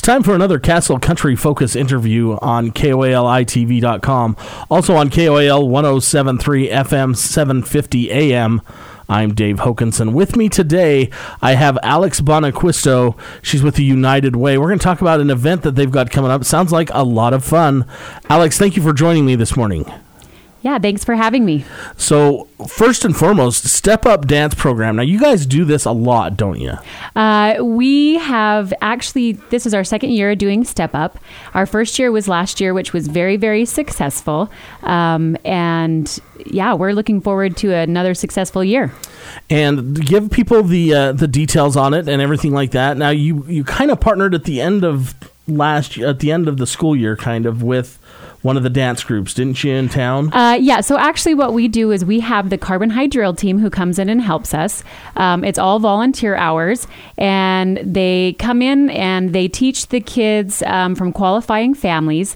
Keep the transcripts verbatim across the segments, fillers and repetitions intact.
time for another Castle Country Focus interview on K O A L I T V dot com. Also on K O A L one oh seven point three F M, seven fifty A M. I'm Dave Hokanson. With me today, I have Alex Bonaquisto. She's with the United Way. We're going to talk about an event that they've got coming up. Sounds like a lot of fun. Alex, thank you for joining me this morning. Yeah, thanks for having me. So, first and foremost, Step Up Dance Program. Now, you guys do this a lot, don't you? Uh, we have actually, this is our second year doing Step Up. Our first year was last year, which was very, very successful. Um, and yeah, we're looking forward to another successful year. And give people the uh, the details on it and everything like that. Now, you, you kind of partnered at the end of last at the end of the school year, kind of, with one of the dance groups, didn't you, in town? Uh, yeah, so actually what we do is we have the Carbon High Drill team who comes in and helps us. Um, it's all volunteer hours, and they come in and they teach the kids um, from qualifying families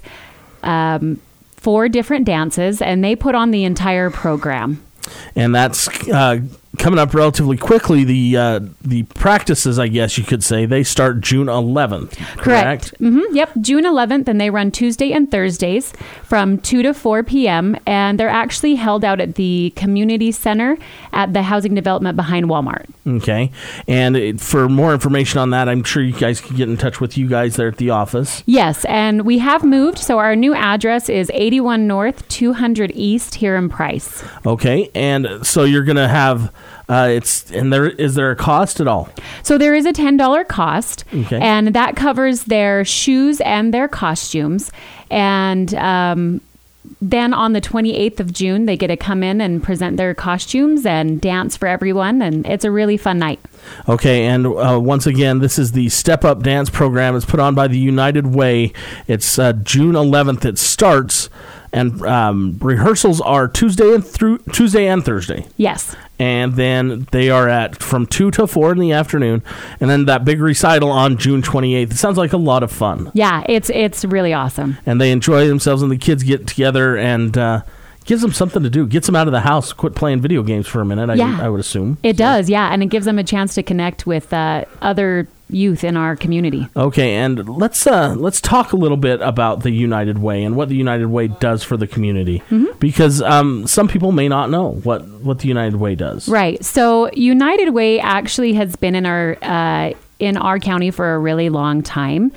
um, four different dances, and they put on the entire program. And that's uh, coming up relatively quickly. The uh, the practices, I guess you could say, they start June eleventh, correct? Correct. Mm-hmm. Yep, June eleventh, and they run Tuesday and Thursdays from two to four p.m., and they're actually held out at the community center at the housing development behind Walmart. Okay. And it, for more information on that, I'm sure you guys can get in touch with you guys there at the office. Yes, and we have moved, so our new address is eighty-one North, two hundred East here in Price. Okay. And so you're going to have, uh, it's, and there, is there a cost at all? So there is a ten dollars cost, okay, and that covers their shoes and their costumes. And um, then on the twenty-eighth of June, they get to come in and present their costumes and dance for everyone, and it's a really fun night. Okay, and uh, once again, this is the Step Up Dance Program. It's put on by the United Way. It's uh, June eleventh. It starts. And um, rehearsals are Tuesday and through Tuesday and Thursday. Yes. And then they are at from two to four in the afternoon, and then that big recital on June twenty-eighth. It sounds like a lot of fun. Yeah, it's it's really awesome. And they enjoy themselves, and the kids get together, and uh, gives them something to do. Gets them out of the house, quit playing video games for a minute. I, yeah. I would assume it so. does. Yeah, and it gives them a chance to connect with uh, other youth in our community. Okay, and let's uh, let's talk a little bit about the United Way and what the United Way does for the community, mm-hmm. because um, some people may not know what, what the United Way does. Right. So United Way actually has been in our uh, in our county for a really long time,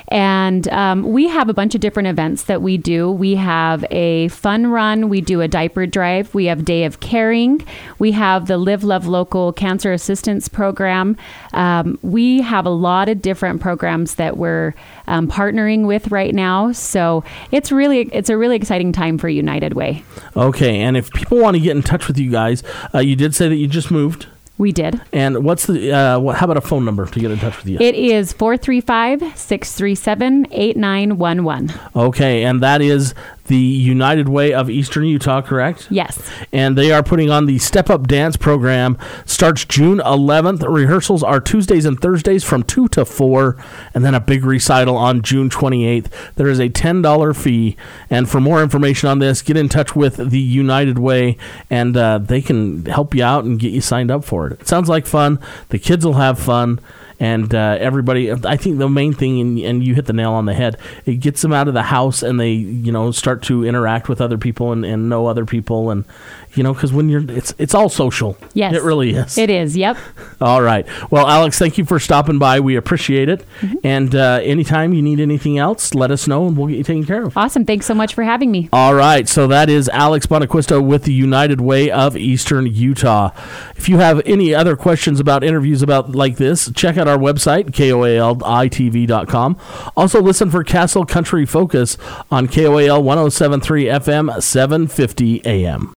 and um, we have a bunch of different events that we do. We have a fun run. We do a diaper drive. We have Day of Caring. We have the Live Love Local Cancer Assistance Program. Um, we have a lot of different programs that we're um, partnering with right now. So it's really it's a really exciting time for United Way. Okay, and if people want to get in touch with you guys, uh, you did say that you just moved. We did. And what's the, uh, what, how about a phone number to get in touch with you? It is four three five, six three seven, eight nine one one. Okay, and that is the United Way of Eastern Utah, correct? Yes. And they are putting on the Step Up Dance Program. Starts June eleventh. Rehearsals are Tuesdays and Thursdays from two to four, and then a big recital on June twenty-eighth. There is a ten dollars fee, and for more information on this, get in touch with the United Way, and uh, they can help you out and get you signed up for it. It sounds like fun. The kids will have fun. And uh, everybody, I think the main thing, and, and you hit the nail on the head, it gets them out of the house, and they, you know, start to interact with other people and, and know other people, and you know, because when you're, it's it's all social. Yes, it really is. It is. Yep. All right. Well, Alex, thank you for stopping by. We appreciate it. Mm-hmm. And uh, anytime you need anything else, let us know, and we'll get you taken care of. Awesome. Thanks so much for having me. All right. So that is Alex Bonaquisto with the United Way of Eastern Utah. If you have any other questions about interviews about like this, check out our website, K O A L I T V dot com. Also, listen for Castle Country Focus on K O A L one oh seven point three F M, seven fifty A M.